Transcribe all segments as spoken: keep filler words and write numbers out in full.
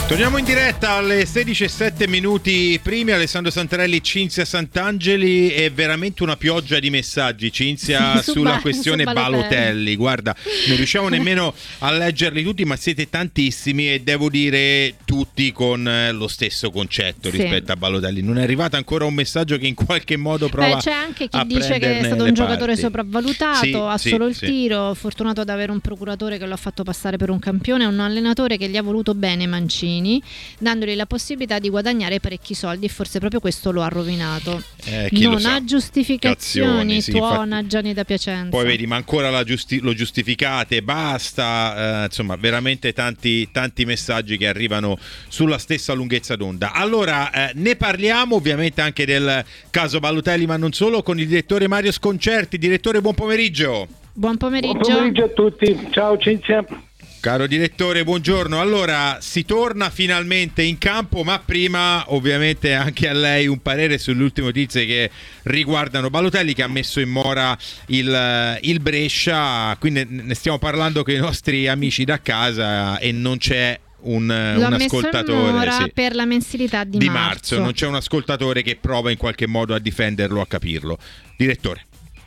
Torniamo in diretta alle sedici e sette minuti primi. Alessandro Santarelli, Cinzia Sant'Angeli. È veramente una pioggia di messaggi, Cinzia, su sulla ba- questione su Balotelli. Balotelli. Guarda, non riusciamo nemmeno a leggerli tutti, ma siete tantissimi e devo dire tutti con eh, lo stesso concetto Sì. rispetto a Balotelli. Non è arrivato ancora un messaggio che in qualche modo prova. Beh, c'è anche chi a dice che è prenderne stato le un giocatore parti. sopravvalutato, Sì, ha sì, solo il sì. tiro, fortunato ad avere un procuratore che lo ha fatto passare per un campione, un allenatore che gli ha voluto bene, Mancini, dandogli la possibilità di guadagnare parecchi soldi, e forse proprio questo lo ha rovinato. Eh, chi lo non sa. ha giustificazioni, Cazzioni, sì, tuona infatti. Gianni da Piacenza. Poi vedi, ma ancora la giusti- lo giustificate, basta, eh, insomma, veramente tanti, tanti messaggi che arrivano sulla stessa lunghezza d'onda. Allora, eh, ne parliamo ovviamente anche del caso Balotelli, ma non solo, con il direttore Mario Sconcerti. Direttore, buon pomeriggio. Buon pomeriggio. Buon pomeriggio a tutti, ciao Cinzia. Caro direttore, buongiorno. Allora, si torna finalmente in campo, ma prima ovviamente anche a lei un parere sulle ultime notizie che riguardano Balotelli, che ha messo in mora il, il Brescia, quindi ne stiamo parlando con i nostri amici da casa e non c'è un, L'ho un messo ascoltatore in mora sì, per la mensilità di, di marzo, non c'è un ascoltatore che prova in qualche modo a difenderlo, a capirlo. Direttore.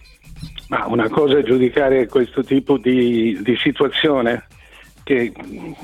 Ma una cosa è giudicare questo tipo di, di situazione che,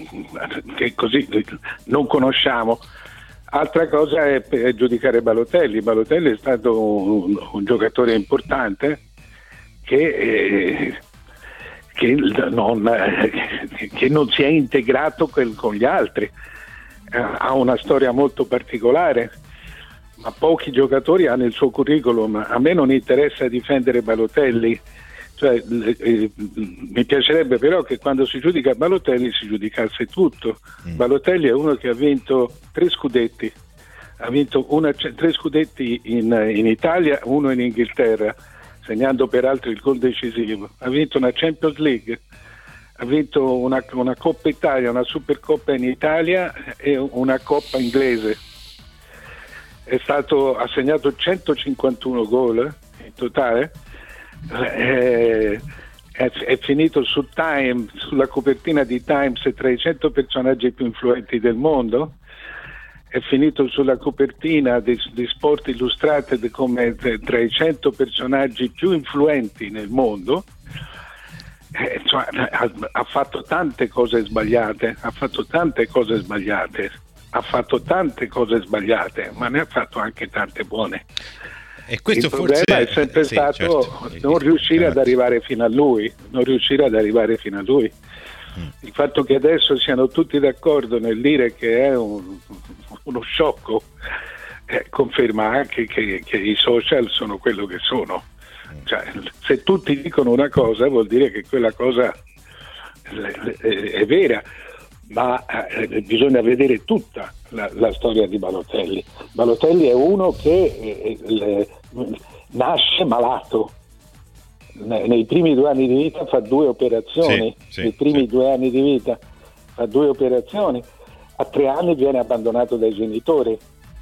che così non conosciamo, altra cosa è, è giudicare Balotelli. Balotelli è stato un, un giocatore importante che, eh, che, non, eh, che non si è integrato quel, con gli altri, eh, ha una storia molto particolare, ma pochi giocatori hanno il suo curriculum. A me non interessa difendere Balotelli, cioè, eh, mi piacerebbe però che quando si giudica Balotelli si giudicasse tutto. mm. Balotelli è uno che ha vinto tre scudetti, ha vinto una, tre scudetti in, in Italia, uno in Inghilterra, segnando peraltro il gol decisivo, ha vinto una Champions League, ha vinto una, una Coppa Italia, una Supercoppa in Italia e una Coppa inglese. È stato, ha segnato centocinquantuno gol in totale, eh, è, è finito su Time, sulla copertina di Times tra i cento personaggi più influenti del mondo, è finito sulla copertina di, di Sport Illustrated come tra i cento personaggi più influenti nel mondo. Eh, cioè, ha, ha fatto tante cose sbagliate, ha fatto tante cose sbagliate. ha fatto tante cose sbagliate, ma ne ha fatto anche tante buone. E questo il problema forse è sempre sì, stato certo. non riuscire ad arrivare fino a lui, non riuscire ad arrivare fino a lui. Mm. Il fatto che adesso siano tutti d'accordo nel dire che è un, uno sciocco eh, conferma anche che, che i social sono quello che sono. Mm. Cioè, se tutti dicono una cosa vuol dire che quella cosa è, è vera. Ma eh, bisogna vedere tutta la, la storia di Balotelli. Balotelli è uno che eh, le, nasce malato. Ne, nei primi due anni di vita fa due operazioni, sì, sì, nei primi sì. due anni di vita fa due operazioni, a tre anni viene abbandonato dai genitori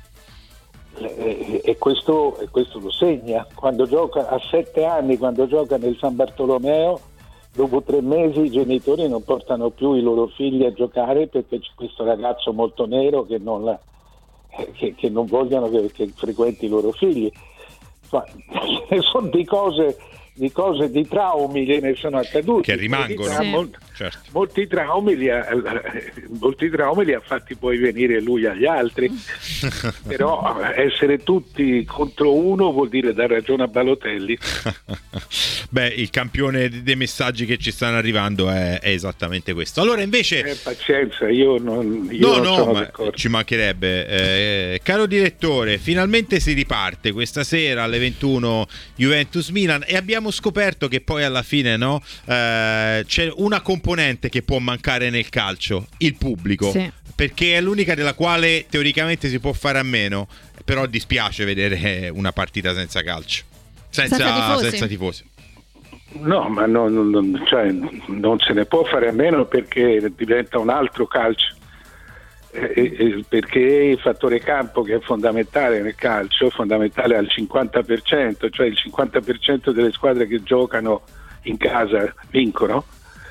e, e, questo, e questo lo segna. Quando gioca a sette anni, quando gioca nel San Bartolomeo, dopo tre mesi i genitori non portano più i loro figli a giocare perché c'è questo ragazzo molto nero che non, la, che, che non vogliono che, che frequenti i loro figli. Insomma, sono di cose, di cose, di traumi che ne sono accaduti. Che rimangono. Molti, sì. molti, certo. molti, traumi li ha, molti traumi li ha fatti poi venire lui agli altri. Però essere tutti contro uno vuol dire dar ragione a Balotelli. Beh, il campione dei messaggi che ci stanno arrivando è, è esattamente questo. Allora invece eh, pazienza, io non, io no non no sono ma d'accordo. ci mancherebbe. Eh, caro direttore, finalmente si riparte questa sera alle ventuno Juventus Milan e abbiamo scoperto che poi alla fine no eh, c'è una componente che può mancare nel calcio: il pubblico, sì. perché è l'unica della quale teoricamente si può fare a meno, però dispiace vedere una partita senza calcio, senza, senza tifosi. senza tifosi. No, ma non, non, cioè, non se ne può fare a meno perché diventa un altro calcio, eh, eh, perché il fattore campo, che è fondamentale nel calcio, è fondamentale al cinquanta per cento, cioè il cinquanta per cento delle squadre che giocano in casa vincono,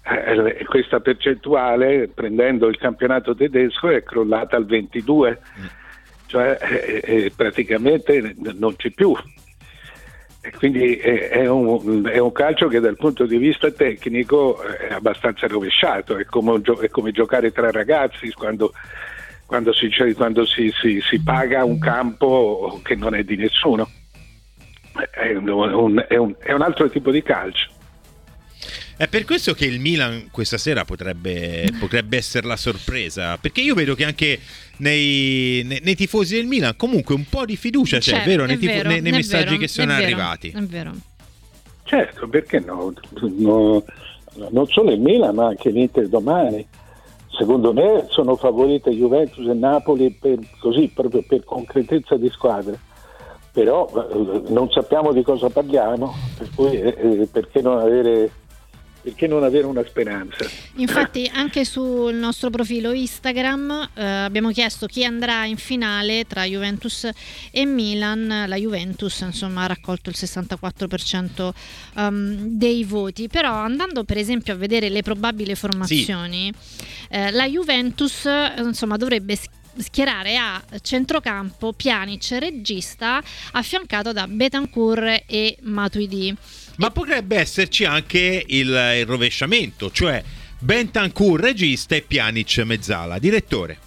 eh, questa percentuale, prendendo il campionato tedesco, è crollata al ventidue, mm. cioè eh, eh, praticamente non c'è più. E quindi è, è, un, è un calcio che dal punto di vista tecnico è abbastanza rovesciato, è come, è come giocare tra ragazzi quando, quando, si, quando si, si, si paga un campo che non è di nessuno. È un, un, è un, è un altro tipo di calcio. È per questo che il Milan questa sera potrebbe, potrebbe essere la sorpresa, perché io vedo che anche nei, nei, nei tifosi del Milan comunque un po' di fiducia c'è, certo, vero? Nei, tifo- vero, nei, nei messaggi vero, che sono è vero, arrivati. È vero. Certo, perché no? no? Non solo il Milan, ma anche l'Inter domani. Secondo me sono favorite Juventus e Napoli per, così, proprio per concretezza di squadre. Però eh, non sappiamo di cosa parliamo, per cui eh, perché non avere perché non avere una speranza? Infatti anche sul nostro profilo Instagram eh, abbiamo chiesto chi andrà in finale tra Juventus e Milan. La Juventus insomma ha raccolto il sessantaquattro per cento um, dei voti, però andando per esempio a vedere le probabili formazioni, sì. eh, la Juventus insomma dovrebbe schierare a centrocampo Pjanic regista, affiancato da Bentancur e Matuidi. Ma potrebbe esserci anche il, il rovesciamento, cioè Bentancur regista e Pjanic mezzala. Direttore.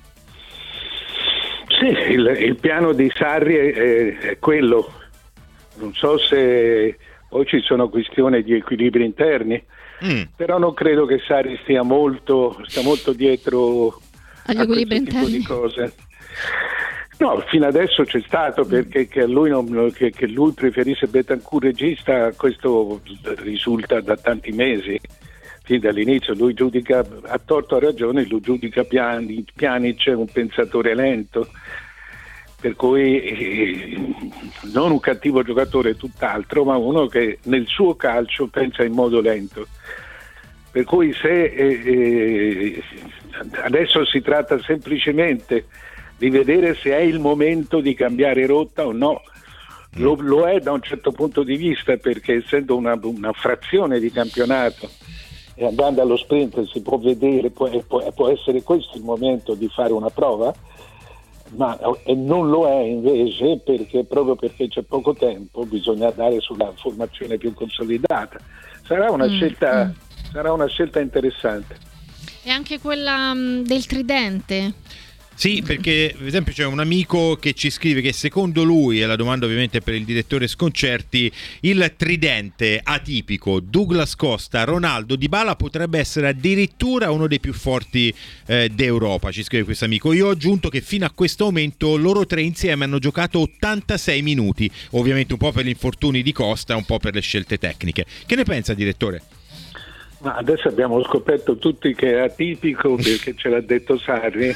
Sì, il, il piano di Sarri è, è quello. Non so se poi ci sono questioni di equilibri interni, mm. però non credo che Sarri stia molto, stia molto dietro agli a equilibri questo tipo interni. Di cose. No, fino adesso c'è stato, perché che lui, non, che, che lui preferisse Bentancur regista, questo risulta da tanti mesi, fin dall'inizio. Lui giudica, a torto a ragione, lui giudica Pjanic, Pjanic un pensatore lento, per cui eh, non un cattivo giocatore, tutt'altro, ma uno che nel suo calcio pensa in modo lento. Per cui se eh, eh, adesso si tratta semplicemente di vedere se è il momento di cambiare rotta o no. Lo, lo è da un certo punto di vista, perché essendo una, una frazione di campionato e andando allo sprint si può vedere, può, può, può essere questo il momento di fare una prova, ma e non lo è invece, perché proprio perché c'è poco tempo bisogna andare sulla formazione più consolidata. Sarà una mm, scelta mm. sarà una scelta interessante. E anche quella mh, del tridente. Sì, perché per esempio c'è un amico che ci scrive che secondo lui, e la domanda ovviamente per il direttore Sconcerti, il tridente atipico Douglas Costa, Ronaldo, Dybala potrebbe essere addirittura uno dei più forti eh, d'Europa, ci scrive questo amico. Io ho aggiunto che fino a questo momento loro tre insieme hanno giocato ottantasei minuti, ovviamente un po' per gli infortuni di Costa, un po' per le scelte tecniche. Che ne pensa, direttore? Ma adesso abbiamo scoperto tutti che è atipico, perché ce l'ha detto Sarri.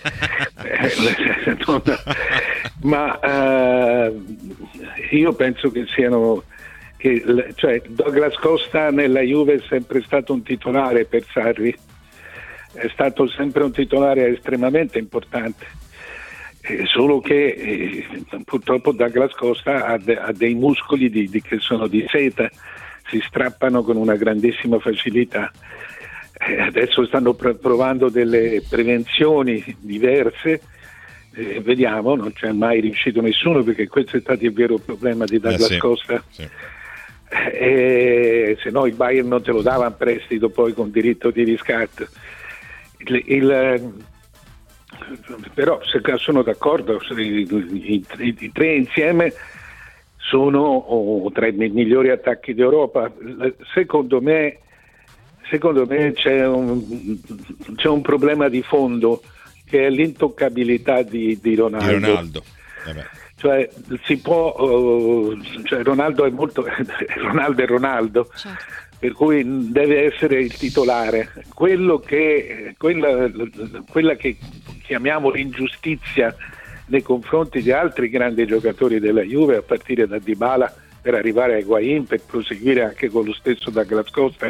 Ma uh, io penso che siano che, cioè Douglas Costa nella Juve è sempre stato un titolare per Sarri, è stato sempre un titolare estremamente importante, eh, solo che eh, purtroppo Douglas Costa ha, de, ha dei muscoli di, di, che sono di seta, si strappano con una grandissima facilità. Eh, adesso stanno pr- provando delle prevenzioni diverse, eh, vediamo, non c'è mai riuscito nessuno, perché questo è stato il vero problema di Douglas eh sì, Costa. Sì. Eh, se no il Bayern non te lo dava in prestito poi con diritto di riscatto. Il, il, però se sono d'accordo, i, i, i, i tre insieme sono oh, tra i migliori attacchi d'Europa. Secondo me, secondo me c'è un, c'è un problema di fondo, che è l'intoccabilità di, di Ronaldo. Di Ronaldo. Cioè si può, uh, cioè Ronaldo è molto Ronaldo è Ronaldo, certo. Per cui deve essere il titolare. Quello che quella, quella che chiamiamo l'ingiustizia nei confronti di altri grandi giocatori della Juve, a partire da Dybala per arrivare a Higuaín, per proseguire anche con lo stesso Douglas Costa,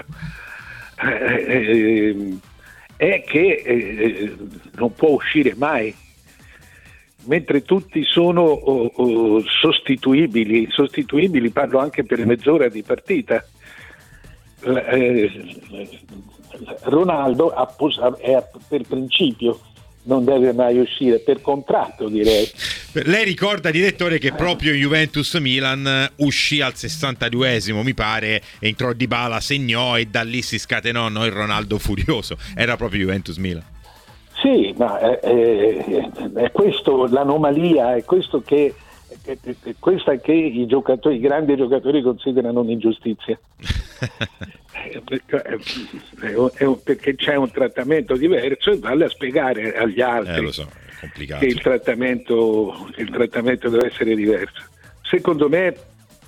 eh, è che eh, non può uscire mai, mentre tutti sono oh, oh, sostituibili. Sostituibili parlo anche per mezz'ora di partita. eh, Ronaldo ha pos- è, per principio non deve mai uscire, per contratto direi. Lei ricorda, direttore, che proprio Juventus-Milan uscì al sessantaduesimo, mi pare, entrò Dybala, segnò e da lì si scatenò no, il Ronaldo furioso. Era proprio Juventus-Milan. Sì, ma è, è, è questo l'anomalia, è questo che è, è questa che i giocatori, i grandi giocatori considerano un'ingiustizia. Perché c'è un trattamento diverso e vale a spiegare agli altri eh, lo so, è complicato. che il trattamento, il trattamento deve essere diverso. Secondo me,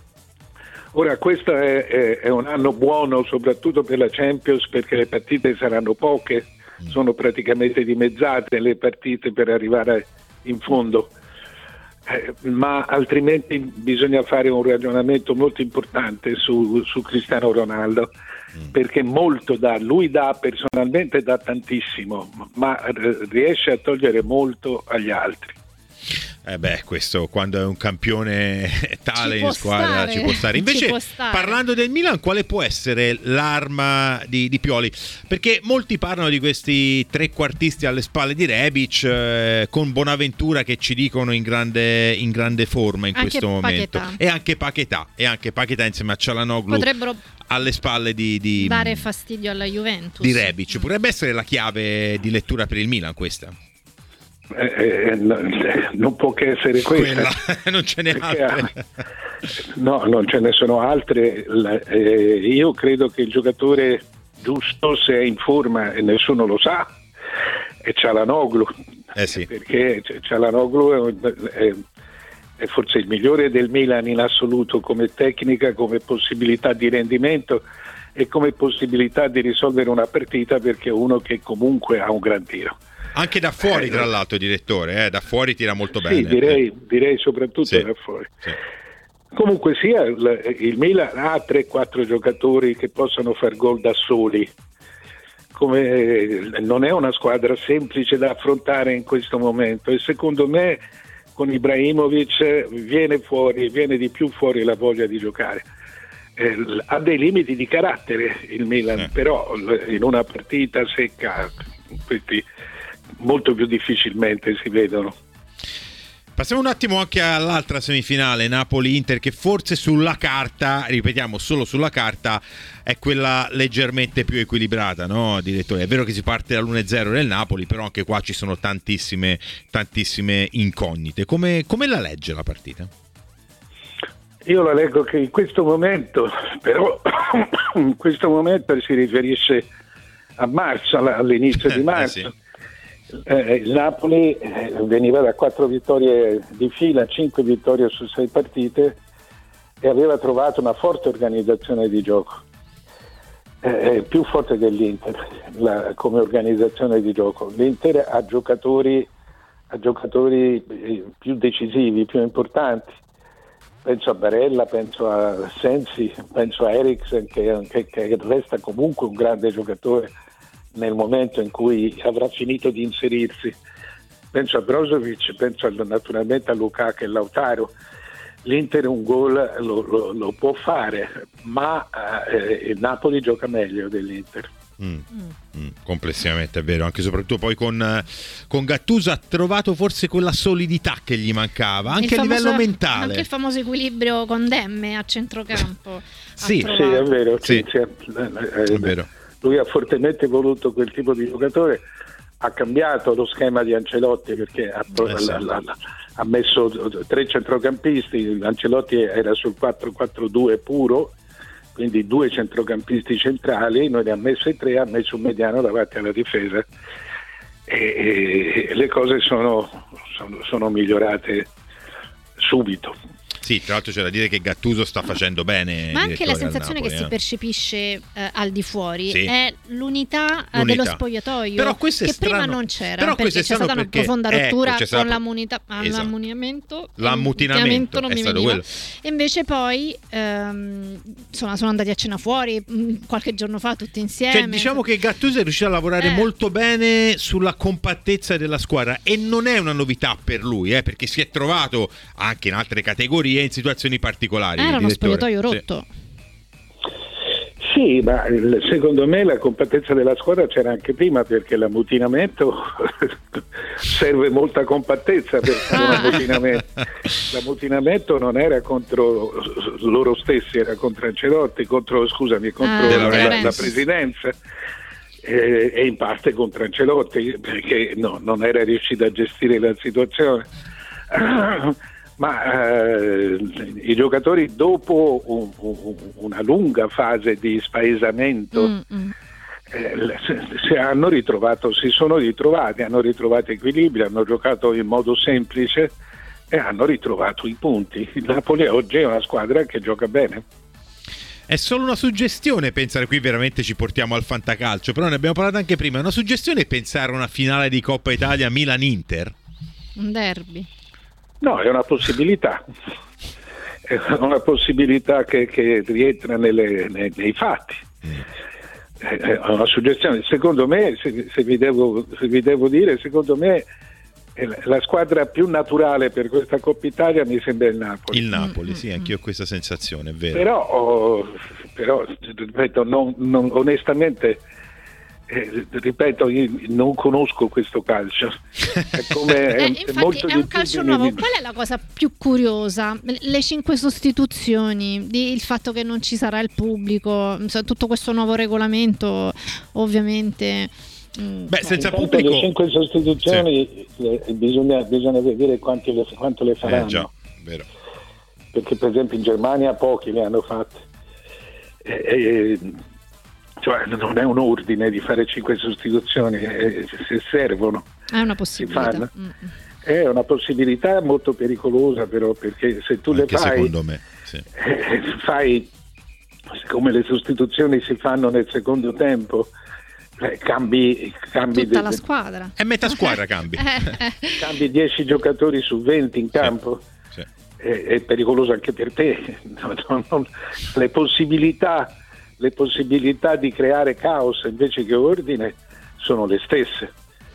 ora questo è, è, è un anno buono soprattutto per la Champions, perché le partite saranno poche, mm. sono praticamente dimezzate le partite per arrivare in fondo. Eh, ma altrimenti bisogna fare un ragionamento molto importante su, su Cristiano Ronaldo, mm. perché molto dà, lui dà personalmente dà tantissimo, ma riesce a togliere molto agli altri. Eh beh, questo quando è un campione tale ci in squadra stare. ci può stare. Invece, può stare. Parlando del Milan, quale può essere l'arma di, di Pioli? Perché molti parlano di questi trequartisti alle spalle di Rebic, eh, con Bonaventura che ci dicono in grande, in grande forma in anche questo momento. Paquetá. E anche Paquetá, e anche Paquetá insieme a Cialanoglu. Potrebbero alle spalle di, di dare fastidio alla Juventus. Di Rebic. Potrebbe essere la chiave di lettura per il Milan questa? Eh, eh, no, non può che essere questa. Quella, non ce n'è altre. No, non ce ne sono altre. Eh, io credo che il giocatore giusto, se è in forma, e nessuno lo sa, è Cialanoglu. Eh sì. Perché Cialanoglu è, è, è forse il migliore del Milan in assoluto, come tecnica, come possibilità di rendimento e come possibilità di risolvere una partita, perché è uno che comunque ha un gran tiro. Anche da fuori, tra l'altro, direttore, eh? Da fuori tira molto bene. Sì, direi, direi soprattutto sì, da fuori. Sì. Comunque sia, il, il Milan ha tre quattro giocatori che possono far gol da soli. Come, non è una squadra semplice da affrontare in questo momento, e secondo me con Ibrahimovic viene fuori, viene di più fuori la voglia di giocare. Eh, ha dei limiti di carattere il Milan, eh. però in una partita secca questi molto più difficilmente si vedono. Passiamo un attimo anche all'altra semifinale, Napoli-Inter, che forse sulla carta, ripetiamo solo sulla carta, è quella leggermente più equilibrata, no, direttore? È vero che si parte dall'uno a zero nel Napoli, però anche qua ci sono tantissime tantissime incognite. Come, come la legge la partita? Io la leggo che in questo momento, però in questo momento si riferisce a marzo, all'inizio di marzo. eh sì. Eh, il Napoli eh, veniva da quattro vittorie di fila, cinque vittorie su sei partite, e aveva trovato una forte organizzazione di gioco, eh, più forte dell'Inter la, come organizzazione di gioco. L'Inter ha giocatori, ha giocatori più decisivi, più importanti. Penso a Barella, penso a Sensi, penso a Eriksen, che, che, che resta comunque un grande giocatore nel momento in cui avrà finito di inserirsi. Penso a Brozovic, penso naturalmente a Lukaku e Lautaro. L'Inter un gol lo, lo, lo può fare, ma eh, il Napoli gioca meglio dell'Inter. Mm. Mm. Complessivamente è vero, anche soprattutto poi con, con Gattuso ha trovato forse quella solidità che gli mancava, anche il a famoso, livello mentale. Anche il famoso equilibrio con Demme a centrocampo. sì, sì, è vero, sì. Sì, è, è vero. Lui ha fortemente voluto quel tipo di giocatore, ha cambiato lo schema di Ancelotti, perché ha, eh, sì. la, la, ha messo tre centrocampisti. Ancelotti era sul quattro quattro due puro, quindi due centrocampisti centrali, noi ne ha messi tre, ha messo un mediano davanti alla difesa, e, e le cose sono, sono, sono migliorate subito. Sì, tra l'altro c'è da dire che Gattuso sta facendo bene. Ma anche la sensazione Napoli, che eh. si percepisce eh, al di fuori sì. è l'unità, l'unità dello spogliatoio, però questo è che strano. prima non c'era, però perché c'è stata una perché, profonda rottura ecco, con stata... l'ammunita... esatto. l'ammutinamento l'ammutinamento non è mi stato veniva. quello. E invece poi ehm, insomma, sono andati a cena fuori mh, qualche giorno fa tutti insieme. Cioè, diciamo che Gattuso è riuscito a lavorare eh. molto bene sulla compattezza della squadra, e non è una novità per lui, eh, perché si è trovato anche in altre categorie in situazioni particolari. Era uno spogliatoio rotto. Sì, Sì, ma secondo me la compattezza della squadra c'era anche prima, perché l'ammutinamento serve molta compattezza per fare un ammutinamento. L'ammutinamento non era contro loro stessi, era contro Ancelotti, contro, scusami, contro ah, la, la, la presidenza e, e in parte contro Ancelotti, perché no, non era riuscito a gestire la situazione. Ma eh, i giocatori, dopo un, un, una lunga fase di spaesamento, mm-hmm. eh, si hanno ritrovato, si sono ritrovati, hanno ritrovato equilibrio, hanno giocato in modo semplice e hanno ritrovato i punti. Il Napoli oggi è una squadra che gioca bene. È solo una suggestione pensare, qui veramente ci portiamo al fantacalcio, però ne abbiamo parlato anche prima, è una suggestione pensare a una finale di Coppa Italia Milan-Inter? Un derby. No, è una possibilità, è una possibilità che, che rientra nelle, nei, nei fatti. È una suggestione. Secondo me, se, se, vi devo, se vi devo dire, secondo me la squadra più naturale per questa Coppa Italia mi sembra il Napoli. Il Napoli, sì, anch'io ho questa sensazione, è vero. Però, oh, però ripeto, non, non, onestamente... Eh, ripeto, io non conosco questo calcio. È come eh, è, infatti è, molto è un calcio nuovo. di... Qual è la cosa più curiosa? Le cinque sostituzioni, di, il fatto che non ci sarà il pubblico, tutto questo nuovo regolamento, ovviamente. Beh, senza Intanto pubblico. Le cinque sostituzioni sì. le, bisogna, bisogna vedere quanti le, quanto le faranno. Eh, già, vero. Perché per esempio in Germania pochi le hanno fatte. E, e, Cioè, non è un ordine di fare cinque sostituzioni, eh, se servono. È una possibilità. È una possibilità molto pericolosa, però, perché se tu anche le fai, secondo me, sì. eh, fai come le sostituzioni si fanno nel secondo tempo, eh, cambi, cambi tutta de- la squadra. È metà squadra cambi. cambi dieci giocatori su venti in campo. Sì, sì. È, è pericoloso anche per te. No, no, no. Le possibilità le possibilità di creare caos invece che ordine sono le stesse,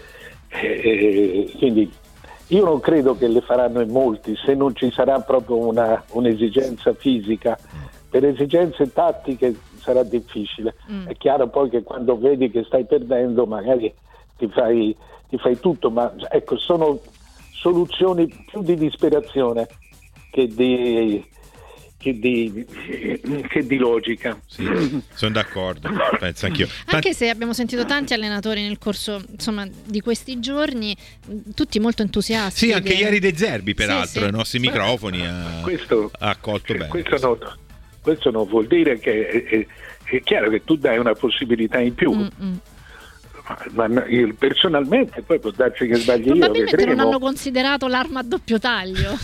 e, e, quindi io non credo che le faranno in molti, se non ci sarà proprio una, un'esigenza fisica. Per esigenze tattiche sarà difficile. Mm. È chiaro poi che quando vedi che stai perdendo magari ti fai, ti fai tutto, ma ecco, sono soluzioni più di disperazione che di Che di, che di logica. Sì, sono d'accordo, penso anch'io. Anche se abbiamo sentito tanti allenatori nel corso, insomma, di questi giorni, tutti molto entusiasti. Sì, anche di... ieri De Zerbi, peraltro, sì, ai sì. nostri microfoni ha, questo, ha accolto bene. Questo non, questo non vuol dire che è, è, è chiaro che tu dai una possibilità in più. Mm-hmm. Ma, ma io personalmente, poi può darsi che sbagli io. Probabilmente non hanno considerato l'arma a doppio taglio.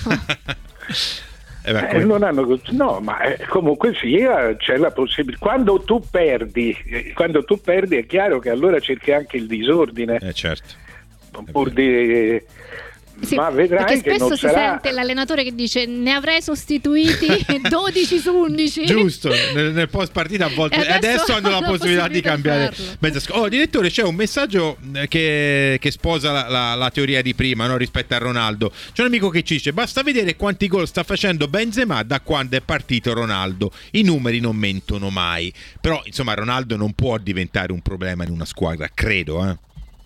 Eh beh, eh, non hanno, no, ma eh, comunque sia, c'è la possibilità. Quando tu perdi, eh, quando tu perdi è chiaro che allora cerchi anche il disordine. Eh certo. Pur di, eh, sì, ma vedrai perché che spesso non si sarà... sente l'allenatore che dice ne avrei sostituiti dodici su undici. Giusto, nel, nel post partita a volte. E adesso, adesso hanno la possibilità, possibilità di cambiare mezza sc- Oh, direttore, c'è un messaggio che, che sposa la, la, la teoria di prima, no, rispetto a Ronaldo. C'è un amico che ci dice: basta vedere quanti gol sta facendo Benzema da quando è partito Ronaldo. I numeri non mentono mai. Però insomma Ronaldo non può diventare un problema in una squadra, credo, eh.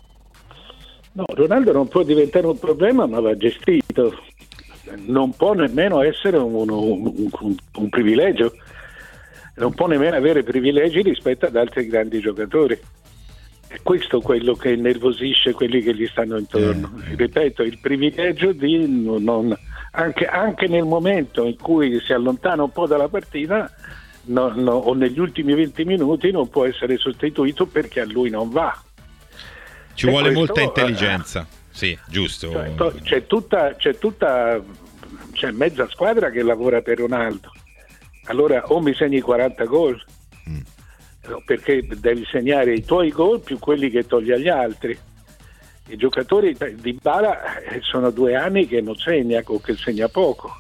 No, Ronaldo non può diventare un problema, ma va gestito. Non può nemmeno essere un, un, un, un privilegio, non può nemmeno avere privilegi rispetto ad altri grandi giocatori. È questo quello che innervosisce quelli che gli stanno intorno. Eh, eh. Ripeto, il privilegio di non, anche, anche nel momento in cui si allontana un po' dalla partita, no, no, o negli ultimi venti minuti, non può essere sostituito perché a lui non va. Ci vuole questo, molta intelligenza, eh, sì, giusto. Cioè, c'è tutta, c'è tutta, c'è mezza squadra che lavora per Ronaldo. Allora o mi segni quaranta gol, mm. perché devi segnare i tuoi gol più quelli che togli agli altri. I giocatori di Dybala sono due anni che non segna o che segna poco,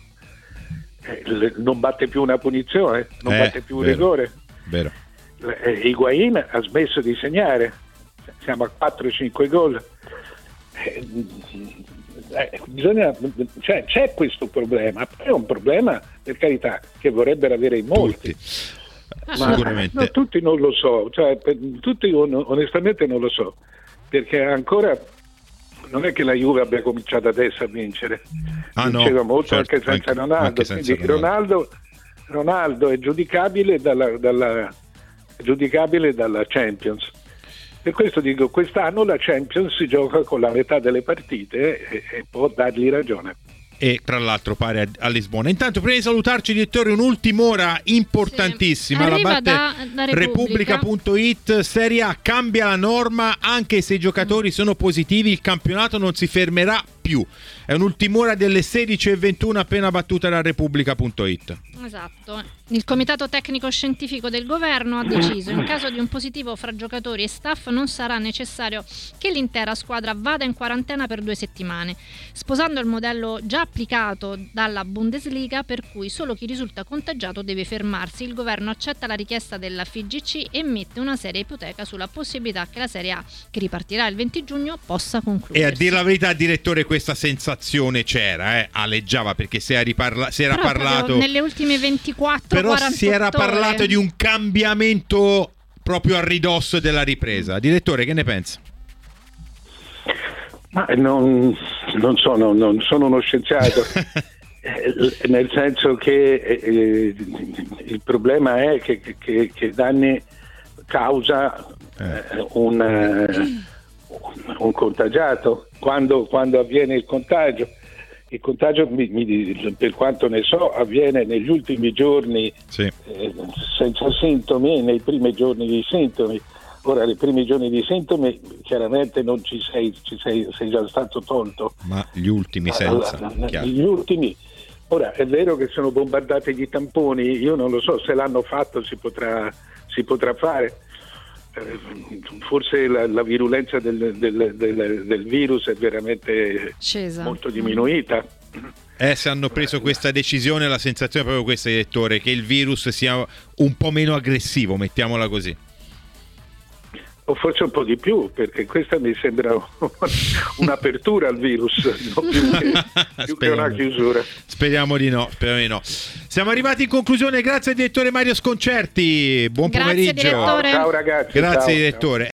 eh, non batte più una punizione, non eh, batte più un vero, rigore. Vero. Eh, Higuain ha smesso di segnare. Siamo a quattro cinque gol. Eh, eh, bisogna, cioè, c'è questo problema, è un problema, per carità, che vorrebbero avere in molti. Tutti. Ma, sicuramente. No, tutti non lo so, cioè, per, tutti on- onestamente non lo so, perché ancora non è che la Juve abbia cominciato adesso a vincere, Ah, vinceva no, molto certo, anche senza anche- Ronaldo, anche senza quindi Ronaldo, Ronaldo è giudicabile dalla, dalla, è giudicabile dalla Champions. Per questo dico, quest'anno la Champions si gioca con la metà delle partite e, e può dargli ragione. E tra l'altro pare a, a Lisbona. Intanto, prima di salutarci, direttore, un'ultim'ora importantissima. Sì. La Arriva batte da- da Repubblica. Repubblica punto it. Serie A cambia la norma, anche se i giocatori sono positivi, il campionato non si fermerà più. È un'ultim'ora delle sedici e ventuno appena battuta da Repubblica punto it. Esatto. Il comitato tecnico scientifico del governo ha deciso: in caso di un positivo fra giocatori e staff non sarà necessario che l'intera squadra vada in quarantena per due settimane, sposando il modello già applicato dalla Bundesliga, per cui solo chi risulta contagiato deve fermarsi. Il governo accetta la richiesta della F I G C e mette una seria ipoteca sulla possibilità che la Serie A, che ripartirà il venti giugno, possa concludersi. E a dire la verità, direttore, questa sensazione c'era, eh? aleggiava, perché si era, riparla- si era Però parlato proprio nelle ultime ventiquattro però quarantotto si era parlato ore. di un cambiamento proprio a ridosso della ripresa. Direttore, che ne pensa? Ma non, non, sono, non sono uno scienziato, eh, nel senso che eh, il problema è che, che, che danni causa eh, un, eh, un contagiato. Quando, quando avviene il contagio, il contagio mi, mi, per quanto ne so avviene negli ultimi giorni, Sì. eh, senza sintomi, nei primi giorni di sintomi. Ora, nei primi giorni di sintomi chiaramente non ci sei, ci sei, sei già stato tolto. Ma gli ultimi senza, Allora, chiaro. gli ultimi. Ora, è vero che sono bombardati gli tamponi, io non lo so, se l'hanno fatto si potrà, si potrà fare. Eh, forse la, la virulenza del, del, del, del virus è veramente Scesa. molto diminuita. Eh, se hanno preso questa decisione, la sensazione è proprio questa, direttore, che il virus sia un po' meno aggressivo, mettiamola così. O forse un po' di più, perché questa mi sembra un'apertura al virus, non più che, più che una chiusura. Speriamo di no, speriamo di no. Siamo arrivati in conclusione, grazie al direttore Mario Sconcerti, buon Grazie, pomeriggio. direttore. Ciao ragazzi. Grazie ciao, direttore. ciao.